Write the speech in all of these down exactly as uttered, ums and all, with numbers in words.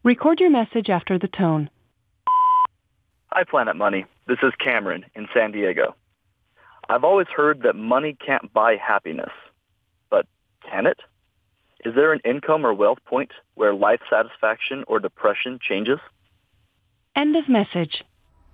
Record your message after the tone. Hi, Planet Money. This is Cameron in San Diego. I've always heard that money can't buy happiness. But can it? Is there an income or wealth point where life satisfaction or depression changes? End of message.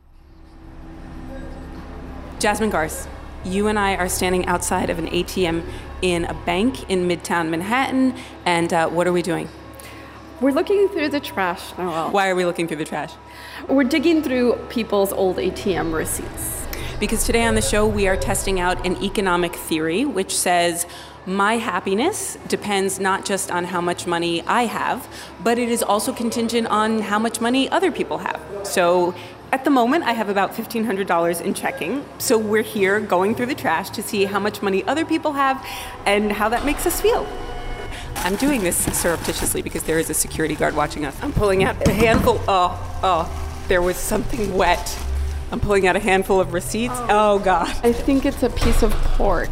Jasmine Garsd, you and I are standing outside of an A T M in a bank in Midtown Manhattan, and uh, what are we doing? We're looking through the trash, Noelle. Why are we looking through the trash? We're digging through people's old A T M receipts. Because today on the show, we are testing out an economic theory which says my happiness depends not just on how much money I have, but it is also contingent on how much money other people have. So at the moment, I have about fifteen hundred dollars in checking. So we're here going through the trash to see how much money other people have and how that makes us feel. I'm doing this surreptitiously because there is a security guard watching us. I'm pulling out a handful. Oh, oh, there was something wet. I'm pulling out a handful of receipts. Oh, oh God. I think it's a piece of pork.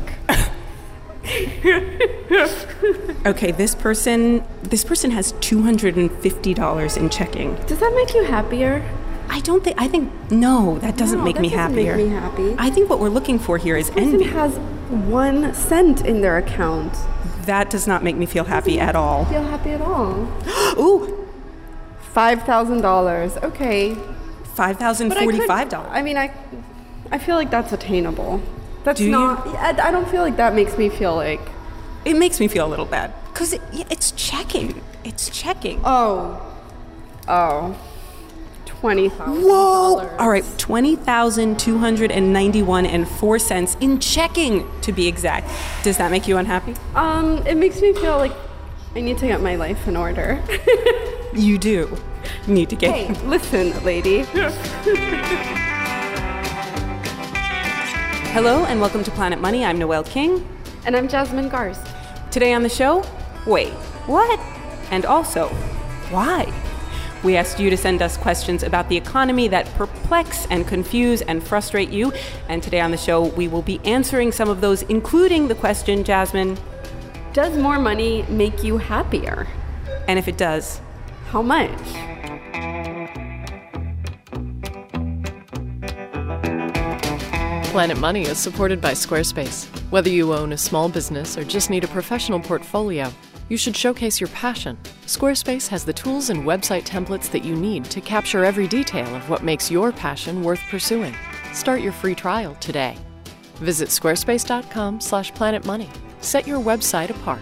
Okay, this person, this person has two hundred fifty dollars in checking. Does that make you happier? I don't think, I think, no, that doesn't no, make that me doesn't happier. make me happy. I think what we're looking for here is this person envy. has one cent in their account. That does not make me feel happy at all. Feel happy at all? Ooh, five thousand dollars. Okay. five thousand forty-five dollars. I, I mean, I, I feel like that's attainable. That's Do not. you? I, I don't feel like that makes me feel like. It makes me feel a little bad because it, it's checking. It's checking. Oh, oh. twenty thousand dollars. Whoa! All right, twenty thousand two hundred ninety-one and four cents in checking, to be exact. Does that make you unhappy? Um, it makes me feel like I need to get my life in order. You do need to get... Hey, listen, lady. Hello and welcome to Planet Money. I'm Noelle King. And I'm Jasmine Garsd. Today on the show, wait, what? And also, why? We asked you to send us questions about the economy that perplex and confuse and frustrate you. And today on the show, we will be answering some of those, including the question, Jasmine. Does more money make you happier? And if it does, how much? Planet Money is supported by Squarespace. Whether you own a small business or just need a professional portfolio, you should showcase your passion. Squarespace has the tools and website templates that you need to capture every detail of what makes your passion worth pursuing. Start your free trial today. Visit squarespace.com slash planetmoney. Set your website apart.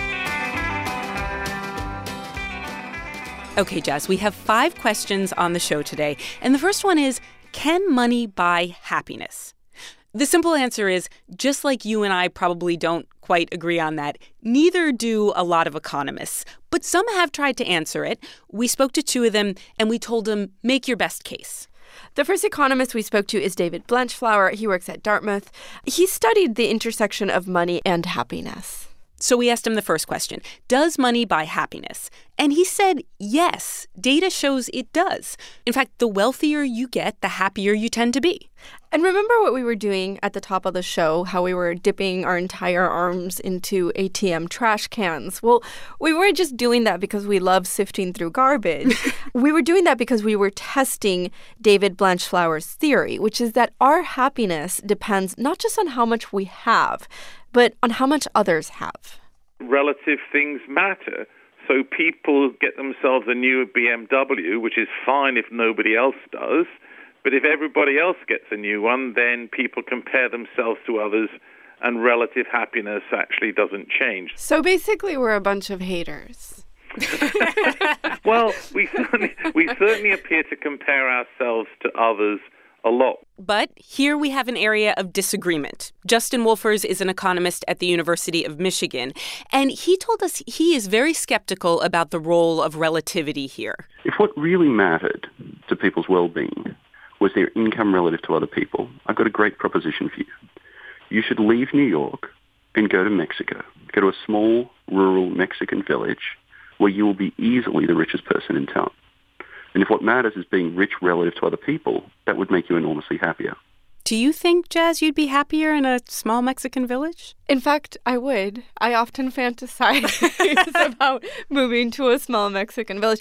Okay, Jazz, we have five questions on the show today. And the first one is, can money buy happiness? The simple answer is, just like you and I probably don't quite agree on that, neither do a lot of economists. But some have tried to answer it. We spoke to two of them, and we told them, make your best case. The first economist we spoke to is David Blanchflower. He works at Dartmouth. He studied the intersection of money and happiness. So we asked him the first question, does money buy happiness? And he said, yes, data shows it does. In fact, the wealthier you get, the happier you tend to be. And remember what we were doing at the top of the show, how we were dipping our entire arms into A T M trash cans? Well, we weren't just doing that because we love sifting through garbage. We were doing that because we were testing David Blanchflower's theory, which is that our happiness depends not just on how much we have, but on how much others have. Relative things matter. So people get themselves a new B M W, which is fine if nobody else does. But if everybody else gets a new one, then people compare themselves to others, and relative happiness actually doesn't change. So basically, we're a bunch of haters. Well, we certainly, we certainly appear to compare ourselves to others a lot. But here we have an area of disagreement. Justin Wolfers is an economist at the University of Michigan, and he told us he is very skeptical about the role of relativity here. If what really mattered to people's well-being was their income relative to other people, I've got a great proposition for you. You should leave New York and go to Mexico. Go to a small, rural Mexican village where you will be easily the richest person in town. And if what matters is being rich relative to other people, that would make you enormously happier. Do you think, Jazz, you'd be happier in a small Mexican village? In fact, I would. I often fantasize about moving to a small Mexican village.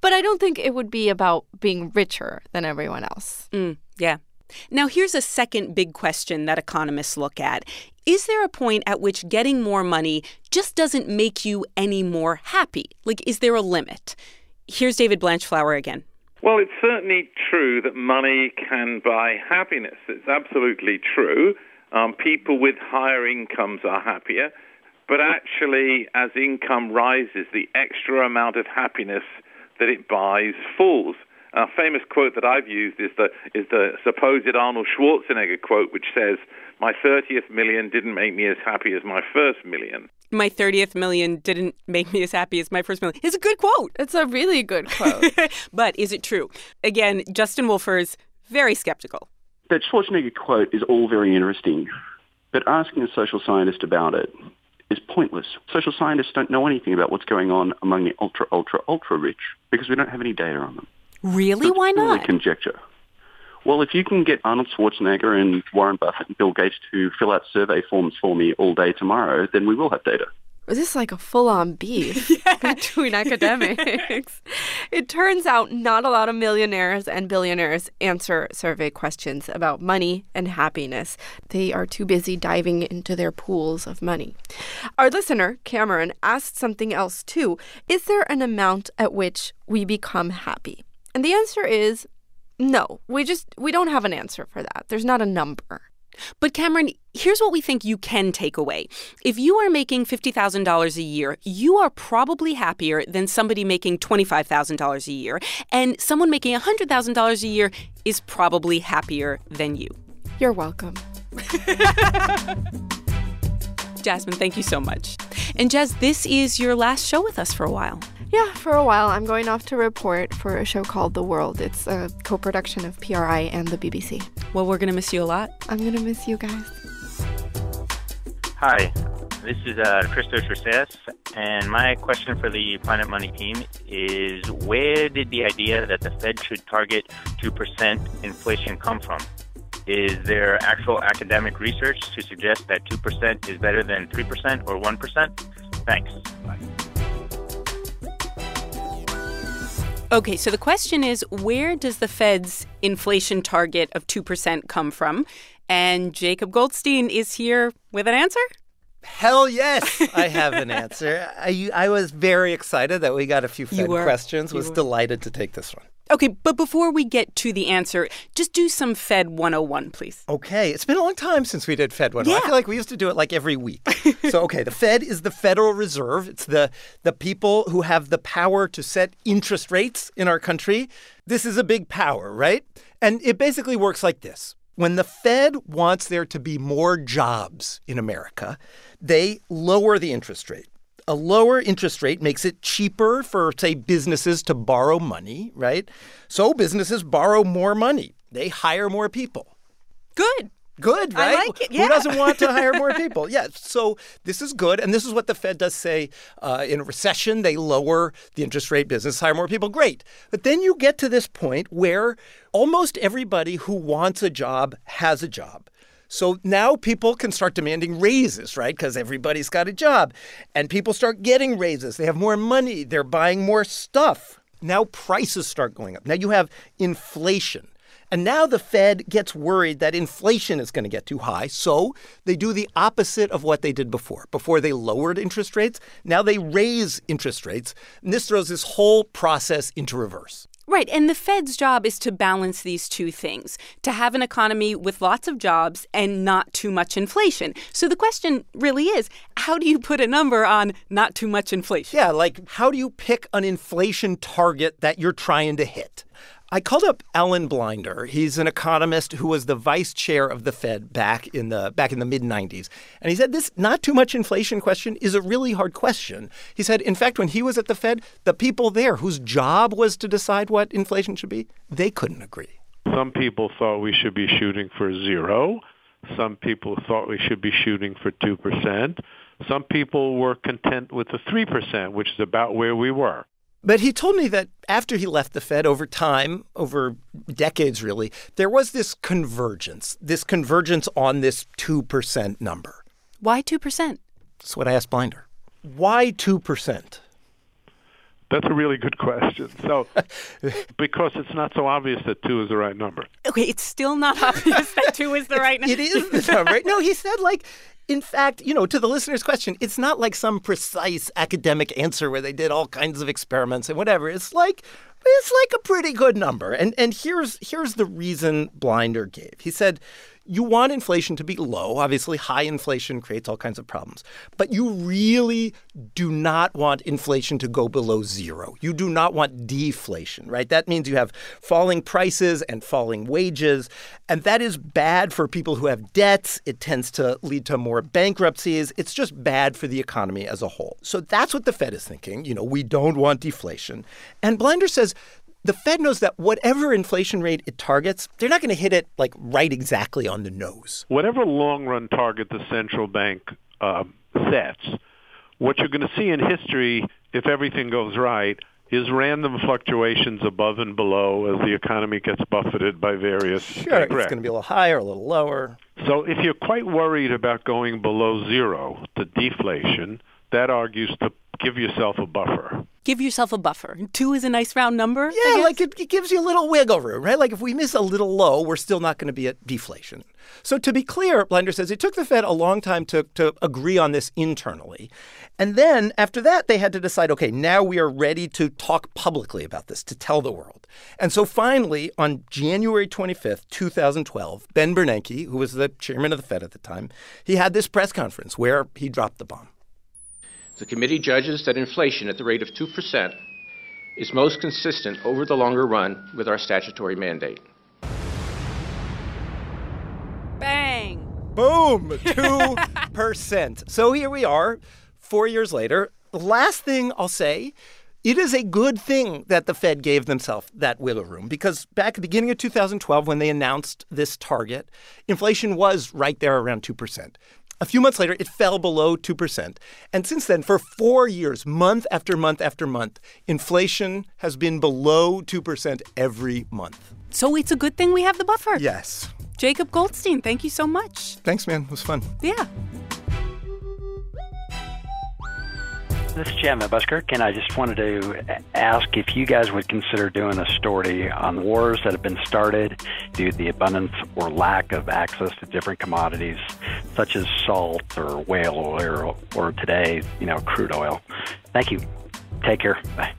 But I don't think it would be about being richer than everyone else. Mm, yeah. Now, here's a second big question that economists look at. Is there a point at which getting more money just doesn't make you any more happy? Like, is there a limit? Here's David Blanchflower again. Well, it's certainly true that money can buy happiness. It's absolutely true. Um, people with higher incomes are happier. But actually, as income rises, the extra amount of happiness that it buys falls. A famous quote that I've used is the is the supposed Arnold Schwarzenegger quote, which says, "My thirtieth million didn't make me as happy as my first million." My thirtieth million didn't make me as happy as my first million. It's a good quote. It's a really good quote. But is it true? Again, Justin Wolfers, very skeptical. That Schwarzenegger quote is all very interesting, but asking a social scientist about it is pointless. Social scientists don't know anything about what's going on among the ultra, ultra, ultra rich because we don't have any data on them. Really? So Why not? Conjecture. Well, if you can get Arnold Schwarzenegger and Warren Buffett and Bill Gates to fill out survey forms for me all day tomorrow, then we will have data. This is like a full-on beef yeah. between academics. It turns out not a lot of millionaires and billionaires answer survey questions about money and happiness. They are too busy diving into their pools of money. Our listener, Cameron, asked something else too. Is there an amount at which we become happy? And the answer is no. We just, we don't have an answer for that. There's not a number. But Cameron, here's what we think you can take away. If you are making fifty thousand dollars a year, you are probably happier than somebody making twenty-five thousand dollars a year. And someone making one hundred thousand dollars a year is probably happier than you. You're welcome. Jasmine, thank you so much. And Jazz, this is your last show with us for a while. Yeah, for a while. I'm going off to report for a show called The World. It's a co-production of P R I and the B B C. Well, we're going to miss you a lot. I'm going to miss you guys. Hi, this is uh, Christos Rousseas, and my question for the Planet Money team is, where did the idea that the Fed should target two percent inflation come from? Is there actual academic research to suggest that two percent is better than three percent or one percent? Thanks. Bye. Okay, so the question is, where does the Fed's inflation target of two percent come from? And Jacob Goldstein is here with an answer? Hell yes, I have an answer. I, I was very excited that we got a few Fed questions. Was delighted to take this one. Okay, but before we get to the answer, just do some Fed one oh one, please. Okay. It's been a long time since we did Fed one oh one. Yeah. I feel like we used to do it like every week. So, okay, the Fed is the Federal Reserve. It's the, the people who have the power to set interest rates in our country. This is a big power, right? And it basically works like this. When the Fed wants there to be more jobs in America, they lower the interest rate. A lower interest rate makes it cheaper for, say, businesses to borrow money, right? So businesses borrow more money. They hire more people. Good. Good, right? I like it, yeah. Who doesn't want to hire more people? Yeah, so this is good. And this is what the Fed does say. Uh, in a recession, they lower the interest rate, business hire more people. Great. But then you get to this point where almost everybody who wants a job has a job. So now people can start demanding raises, right? Because everybody's got a job. And people start getting raises. They have more money. They're buying more stuff. Now prices start going up. Now you have inflation. And now the Fed gets worried that inflation is going to get too high. So they do the opposite of what they did before. Before they lowered interest rates, now they raise interest rates. And this throws this whole process into reverse. Right. And the Fed's job is to balance these two things, to have an economy with lots of jobs and not too much inflation. So the question really is, how do you put a number on not too much inflation? Yeah, like how do you pick an inflation target that you're trying to hit? I called up Alan Blinder. He's an economist who was the vice chair of the Fed back in the back in the mid nineties. And he said this not too much inflation question is a really hard question. He said, in fact, when he was at the Fed, the people there whose job was to decide what inflation should be, they couldn't agree. Some people thought we should be shooting for zero. Some people thought we should be shooting for two percent. Some people were content with the three percent, which is about where we were. But he told me that after he left the Fed, over time, over decades really, there was this convergence, this convergence on this two percent number. Why two percent? That's what I asked Blinder. Why two percent? That's a really good question. So, because it's not so obvious that two is the right number. Okay, it's still not obvious that two is the right number. It is the number, right? No, he said, like, in fact, you know, to the listener's question, it's not like some precise academic answer where they did all kinds of experiments and whatever. It's like it's like a pretty good number. And and here's here's the reason Blinder gave. He said, you want inflation to be low. Obviously, high inflation creates all kinds of problems. But you really do not want inflation to go below zero. You do not want deflation, right? That means you have falling prices and falling wages. And that is bad for people who have debts. It tends to lead to more bankruptcies. It's just bad for the economy as a whole. So that's what the Fed is thinking. You know, we don't want deflation. And Blinder says the Fed knows that whatever inflation rate it targets, they're not going to hit it, like, right exactly on the nose. Whatever long-run target the central bank uh, sets, what you're going to see in history, if everything goes right, is random fluctuations above and below as the economy gets buffeted by various Sure, it's going to be a little higher, a little lower. So if you're quite worried about going below zero to deflation, that argues to give yourself a buffer. Give yourself a buffer. Two is a nice round number. Yeah, like it, it gives you a little wiggle room, right? Like if we miss a little low, we're still not going to be at deflation. So to be clear, Blinder says it took the Fed a long time to, to agree on this internally. And then after that, they had to decide, okay, now we are ready to talk publicly about this, to tell the world. And so finally, on January twenty-fifth, twenty twelve, Ben Bernanke, who was the chairman of the Fed at the time, he had this press conference where he dropped the bomb. The committee judges that inflation at the rate of two percent is most consistent over the longer run with our statutory mandate. Bang! Boom! two percent. So here we are, four years later. The last thing I'll say, it is a good thing that the Fed gave themselves that wiggle room, because back at the beginning of two thousand twelve, when they announced this target, inflation was right there around two percent. A few months later, it fell below two percent. And since then, for four years, month after month after month, inflation has been below two percent every month. So it's a good thing we have the buffer. Yes. Jacob Goldstein, thank you so much. Thanks, man. It was fun. Yeah. This is Chad Buskirk, and I just wanted to ask if you guys would consider doing a story on wars that have been started due to the abundance or lack of access to different commodities, such as salt or whale oil, or, or today, you know, crude oil. Thank you. Take care. Bye.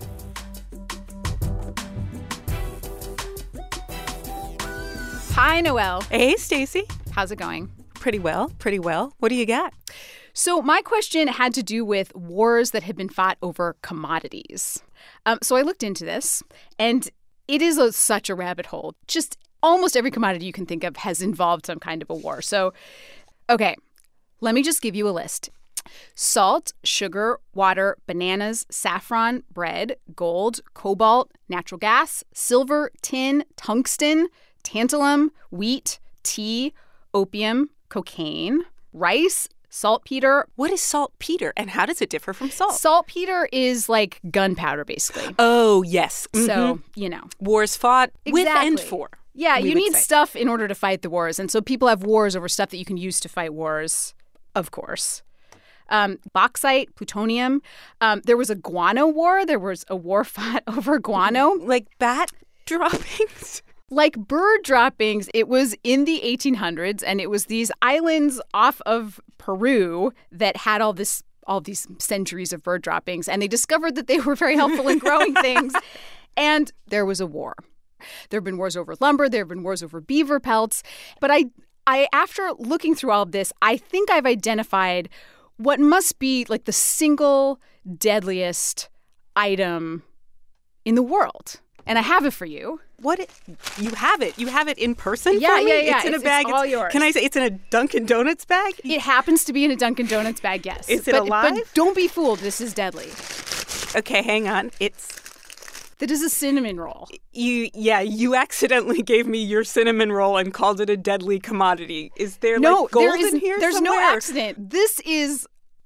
Hi, Noelle. Hey, Stacey. How's it going? Pretty well, pretty well. What do you got? So my question had to do with wars that had been fought over commodities. Um, so I looked into this, and it is a, such a rabbit hole. Just almost every commodity you can think of has involved some kind of a war. So, okay, let me just give you a list. Salt, sugar, water, bananas, saffron, bread, gold, cobalt, natural gas, silver, tin, tungsten, tantalum, wheat, tea, opium, cocaine, rice, saltpeter. What is saltpeter, and how does it differ from salt? Saltpeter is like gunpowder, basically. Oh, yes. So, mm-hmm. you know. Wars fought exactly. with and for. Yeah, you need say. stuff in order to fight the wars. And so people have wars over stuff that you can use to fight wars, of course. Um, bauxite, plutonium. Um, there was a guano war. There was a war fought over guano. Like bat droppings? Like bird droppings. It was in the eighteen hundreds, and it was these islands off of Peru that had all this, all these centuries of bird droppings, and they discovered that they were very helpful in growing things. And there was a war. There have been wars over lumber. There have been wars over beaver pelts. But I, I, after looking through all of this, I think I've identified what must be like the single deadliest item in the world. And I have it for you. What? It, you have it? You have it in person yeah, for me? Yeah, yeah, It's in it's, a bag. It's all it's, yours. Can I say it's in a Dunkin' Donuts bag? It happens to be in a Dunkin' Donuts bag, yes. Is it but, alive? But don't be fooled. This is deadly. Okay, hang on. It's... That is a cinnamon roll. You, yeah, you accidentally gave me your cinnamon roll and called it a deadly commodity. Is there no, like gold there is, in here There's somewhere? no accident. This is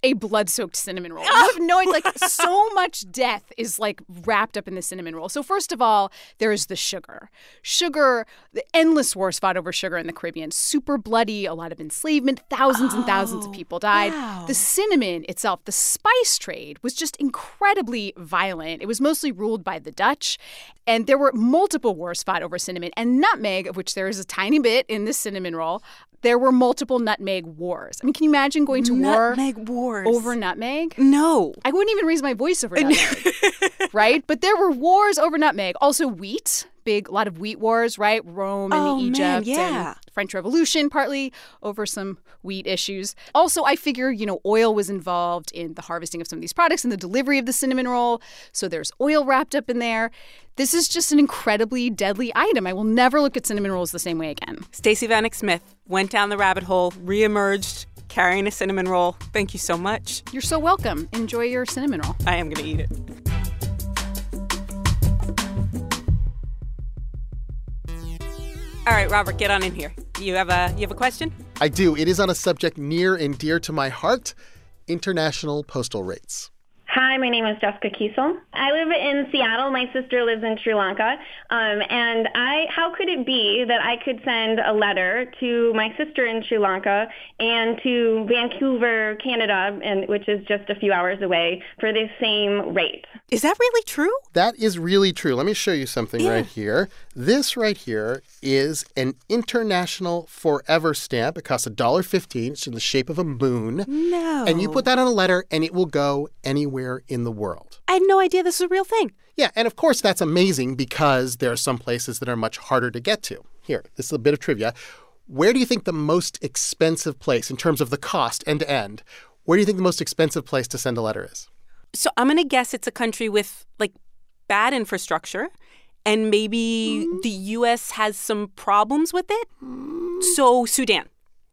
a blood-soaked cinnamon roll. You have no idea, like, so much death is, like, wrapped up in the cinnamon roll. So first of all, there is the sugar. Sugar, the endless wars fought over sugar in the Caribbean. Super bloody, a lot of enslavement, thousands oh, and thousands of people died. Wow. The cinnamon itself, the spice trade, was just incredibly violent. It was mostly ruled by the Dutch, and there were multiple wars fought over cinnamon. And nutmeg, of which there is a tiny bit in this cinnamon roll, there were multiple nutmeg wars. I mean, can you imagine going to nutmeg war wars. over nutmeg? No. I wouldn't even raise my voice over nutmeg, right? But there were wars over nutmeg. Also wheat, big, a lot of wheat wars, right? Rome and oh, Egypt man, yeah. and French Revolution, partly over some wheat issues. Also, I figure, you know, oil was involved in the harvesting of some of these products and the delivery of the cinnamon roll. So there's oil wrapped up in there. This is just an incredibly deadly item. I will never look at cinnamon rolls the same way again. Stacey Vanek Smith went down the rabbit hole, reemerged, carrying a cinnamon roll. Thank you so much. You're so welcome. Enjoy your cinnamon roll. I am going to eat it. All right, Robert, get on in here. You have a you have a question? I do. It is on a subject near and dear to my heart, international postal rates. Hi, my name is Jessica Kiesel. I live in Seattle. My sister lives in Sri Lanka. Um, and I, how could it be that I could send a letter to my sister in Sri Lanka and to Vancouver, Canada, and which is just a few hours away, for the same rate? Is that really true? That is really true. Let me show you something yeah. right here. This right here is an international forever stamp. It costs one dollar fifteen. It's in the shape of a moon. No. And you put that on a letter, and it will go anywhere in the world. I had no idea this was a real thing. Yeah, and of course that's amazing because there are some places that are much harder to get to. Here, this is a bit of trivia. Where do you think the most expensive place in terms of the cost end to end, where do you think the most expensive place to send a letter is? So I'm going to guess it's a country with, like, bad infrastructure, and maybe mm. the U S has some problems with it. Mm. So Sudan.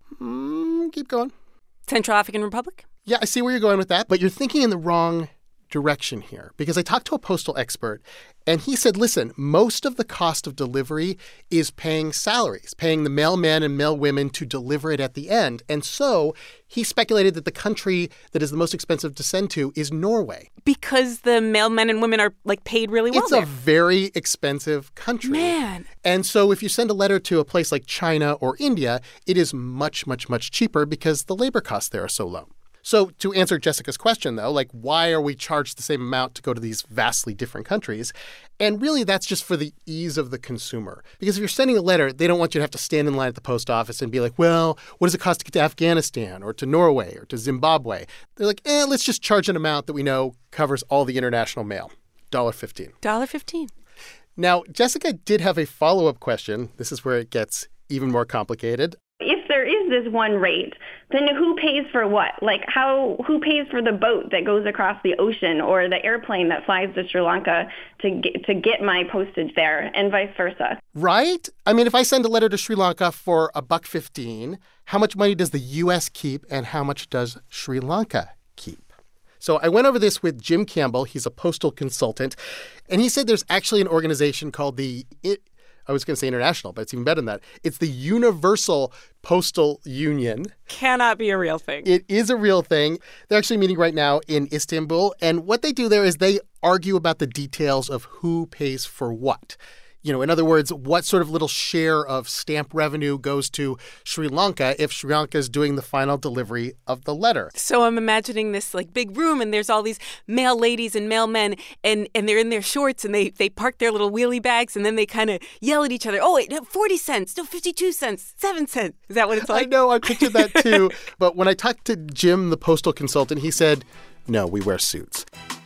Mm, keep going. Central African Republic? Yeah, I see where you're going with that, but you're thinking in the wrong direction here because I talked to a postal expert and he said, listen, most of the cost of delivery is paying salaries, paying the mailmen and mailwomen to deliver it at the end. And so he speculated that the country that is the most expensive to send to is Norway. Because the mailmen and women are, like, paid really well It's there. a very expensive country. Man. And so if you send a letter to a place like China or India, it is much, much, much cheaper because the labor costs there are so low. So to answer Jessica's question, though, like, why are we charged the same amount to go to these vastly different countries? And really, that's just for the ease of the consumer. Because if you're sending a letter, they don't want you to have to stand in line at the post office and be like, well, what does it cost to get to Afghanistan or to Norway or to Zimbabwe? They're like, eh, let's just charge an amount that we know covers all the international mail, one dollar fifteen. one dollar fifteen. Now, Jessica did have a follow-up question. This is where it gets even more complicated. If there is this one rate, then who pays for what? Like, how? Who pays for the boat that goes across the ocean or the airplane that flies to Sri Lanka to get, to get my postage there, and vice versa? Right? I mean, if I send a letter to Sri Lanka for a buck fifteen, how much money does the U S keep and how much does Sri Lanka keep? So I went over this with Jim Campbell. He's a postal consultant, and he said there's actually an organization called the it, I was going to say international, but it's even better than that. It's the Universal Postal Union. Cannot be a real thing. It is a real thing. They're actually meeting right now in Istanbul. And what they do there is they argue about the details of who pays for what. You know, in other words, what sort of little share of stamp revenue goes to Sri Lanka if Sri Lanka is doing the final delivery of the letter. So I'm imagining this, like, big room, and there's all these mail ladies and mailmen, and, and they're in their shorts, and they, they park their little wheelie bags, and then they kind of yell at each other. Oh, wait, no, forty cents, no, fifty-two cents, seven cents. Is that what it's like? I know, I pictured that too. But when I talked to Jim, the postal consultant, he said, no, we wear suits.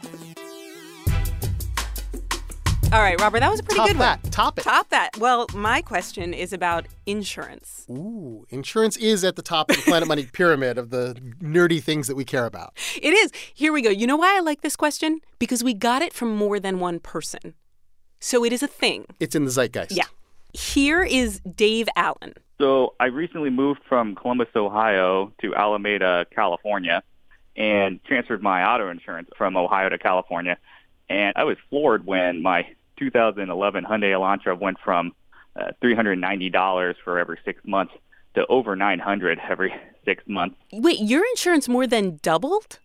All right, Robert, that was a pretty Top good that. one. Top it. Top that. Well, my question is about insurance. Ooh, insurance is at the top of the Planet Money pyramid of the nerdy things that we care about. It is. Here we go. You know why I like this question? Because we got it from more than one person. So it is a thing. It's in the zeitgeist. Yeah. Here is Dave Allen. So I recently moved from Columbus, Ohio to Alameda, California, and transferred my auto insurance from Ohio to California. And I was floored when my two thousand eleven Hyundai Elantra went from uh, three hundred ninety dollars for every six months to over nine hundred dollars every six months. Wait, your insurance more than doubled?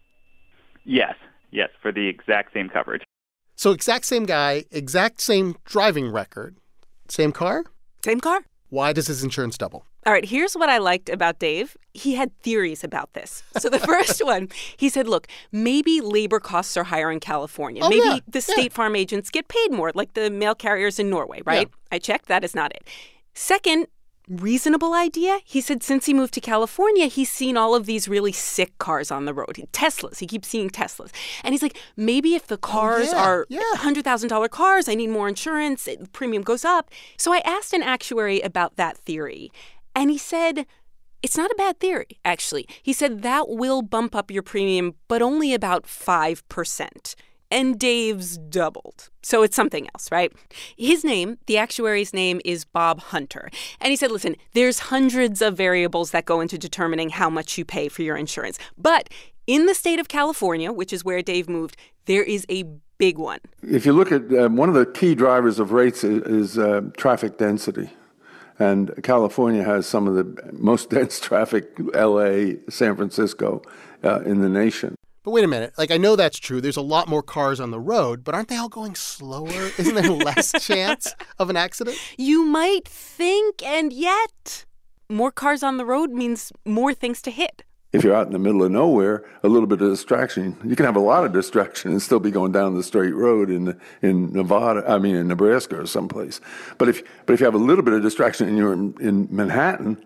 Yes, yes, for the exact same coverage. So exact same guy, exact same driving record, same car? Same car. Why does his insurance double? All right, here's what I liked about Dave. He had theories about this. So the first one, he said, look, maybe labor costs are higher in California. Oh, maybe yeah, the State yeah. Farm agents get paid more, like the mail carriers in Norway, right? Yeah. I checked. That is not it. Second, reasonable idea. He said since he moved to California, he's seen all of these really sick cars on the road. Teslas. He keeps seeing Teslas. And he's like, maybe if the cars oh, yeah, are yeah. one hundred thousand dollars cars, I need more insurance, the premium goes up. So I asked an actuary about that theory, and he said, it's not a bad theory, actually. He said that will bump up your premium, but only about five percent. And Dave's doubled. So it's something else, right? His name, the actuary's name, is Bob Hunter. And he said, listen, there's hundreds of variables that go into determining how much you pay for your insurance. But in the state of California, which is where Dave moved, there is a big one. If you look at um, one of the key drivers of rates is, is uh, traffic density. And California has some of the most dense traffic, L A, San Francisco, uh, in the nation. But wait a minute. Like, I know that's true. There's a lot more cars on the road, but aren't they all going slower? Isn't there less chance of an accident? You might think, and yet more cars on the road means more things to hit. If you're out in the middle of nowhere, a little bit of distraction. You can have a lot of distraction and still be going down the straight road in in Nevada, I mean in Nebraska or someplace. But if but if you have a little bit of distraction and you're in, in Manhattan,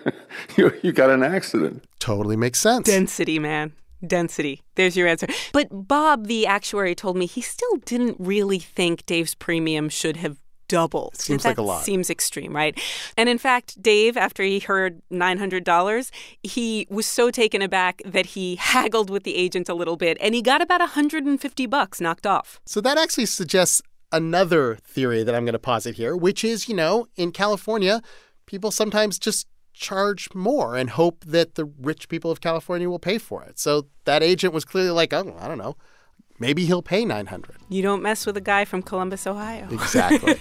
you you got an accident. Totally makes sense. Density, man. Density. There's your answer. But Bob, the actuary, told me he still didn't really think Dave's premium should have doubled. Seems that like a lot. Seems extreme, right? And in fact, Dave, after he heard nine hundred dollars, he was so taken aback that he haggled with the agent a little bit, and he got about one hundred fifty bucks knocked off. So that actually suggests another theory that I'm going to posit here, which is, you know, in California, people sometimes just charge more and hope that the rich people of California will pay for it. So that agent was clearly like, oh, I don't know, maybe he'll pay nine hundred dollars. You don't mess with a guy from Columbus, Ohio. Exactly.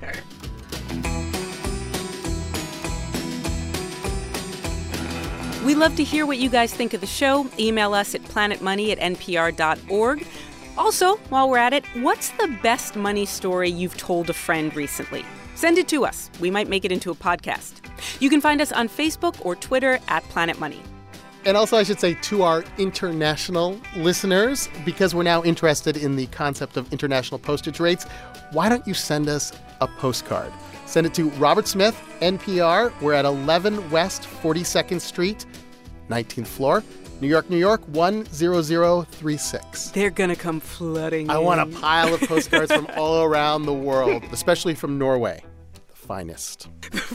We love to hear what you guys think of the show. Email us at planetmoney at n p r dot org. Also, while we're at it, what's the best money story you've told a friend recently? Send it to us. We might make it into a podcast. You can find us on Facebook or Twitter at Planet Money. And also, I should say to our international listeners, because we're now interested in the concept of international postage rates, why don't you send us a postcard? Send it to Robert Smith, N P R. We're at eleven West forty-second Street, nineteenth floor, New York, New York, one zero zero three six. They're going to come flooding I in. want a pile of postcards from all around the world, especially from Norway. The finest.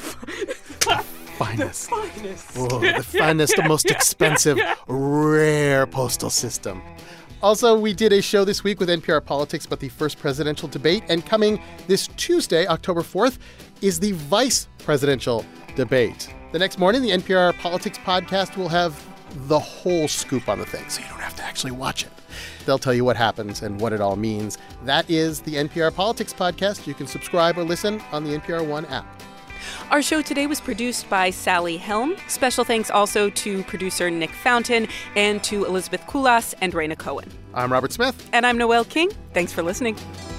Finest. The finest. Whoa, the finest, the most expensive, rare postal system. Also, we did a show this week with N P R Politics about the first presidential debate, and coming this Tuesday, October fourth, is the vice presidential debate. The next morning, the N P R Politics podcast will have the whole scoop on the thing, so you don't have to actually watch it. They'll tell you what happens and what it all means. That is the N P R Politics podcast. You can subscribe or listen on the N P R One app. Our show today was produced by Sally Helm. Special thanks also to producer Nick Fountain and to Elizabeth Kulas and Raina Cohen. I'm Robert Smith. And I'm Noelle King. Thanks for listening.